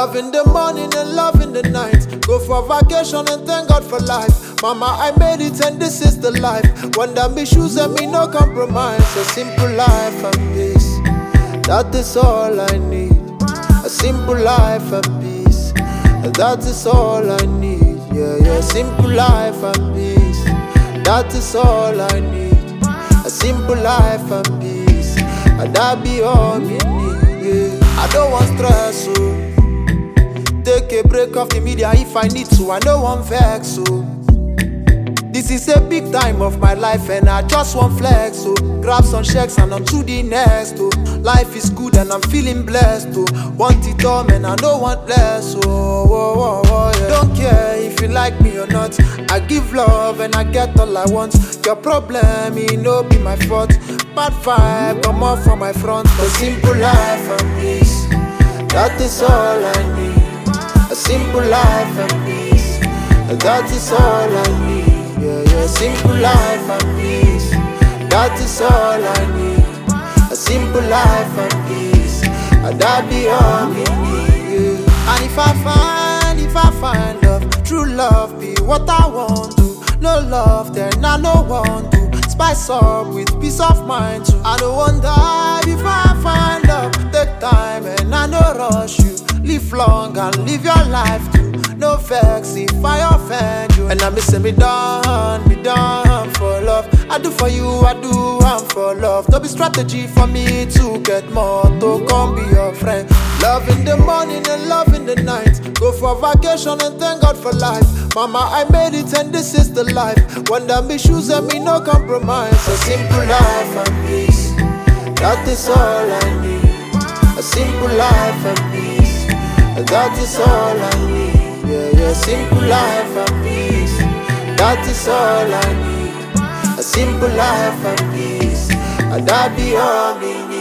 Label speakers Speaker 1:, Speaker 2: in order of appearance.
Speaker 1: Love in the morning and love in the night. Go for vacation and thank God for life. Mama, I made it and this is the life. Wonder me shoes and me no compromise. A simple life and peace, that is all I need. A simple life and peace, that is all I need. Yeah, simple life and peace, that is all I need. A simple life and peace, and that be all me need. Yeah. I don't want stress, so take a break off the media if I need to. I don't want vex, so this is a big time of my life and I just want flex, so grab some checks and on to the next, oh. Life is good and I'm feeling blessed, oh. Want it all, man, I don't want less, yeah. Don't care if you like me or not, I give love and I get all I want. Your problem, it no be my fault. Bad vibe, come off from my front. A simple life and peace, that is all I need. A simple life and peace, that is all I need. Yeah, simple life and peace, that is all I need. A simple life and peace, and that be all me need. Yeah. And if I find love, true love be what I want to. No love, then I no want to. Spice up with peace of mind too. I don't want die before I find love. Take time and I no rush you. Live long and live your life too. No vex if I offend you. And I miss me done for love. I do for you, I do, I'm for love. No be strategy for me to get more, to come be your friend. Love in the morning and love in the night. Go for vacation and thank God for life. Mama, I made it and this is the life. Wonder me shoes and me no compromise. A simple life and peace, that is all I need. A simple life and peace, that is all I need. Yeah, simple life and peace, that is all I need. A simple life and peace, and that be all me need.